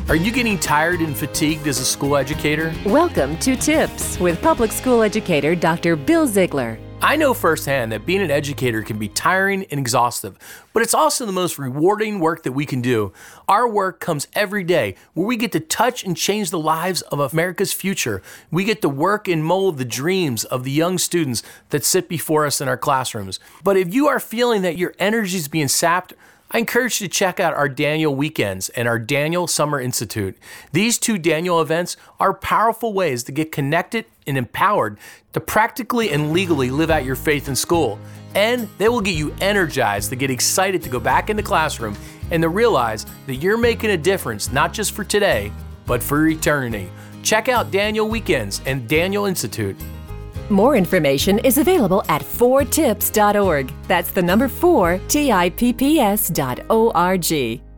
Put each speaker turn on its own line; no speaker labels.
Are you getting tired and fatigued as a school educator?
Welcome to Tips with public school educator Dr. Bill Ziegler.
I know firsthand that being an educator can be tiring and exhaustive, but it's also the most rewarding work that we can do. Our work comes every day where we get to touch and change the lives of America's future. We get to work and mold the dreams of the young students that sit before us in our classrooms. But if you are feeling that your energy is being sapped, I encourage you to check out our Daniel Weekends and our Daniel Summer Institute. These two Daniel events are powerful ways to get connected and empowered to practically and legally live out your faith in school. And they will get you energized to get excited to go back in the classroom and to realize that you're making a difference not just for today, but for eternity. Check out Daniel Weekends and Daniel Institute.
More information is available at 4tips.org. That's the number 4, TIPPS.org.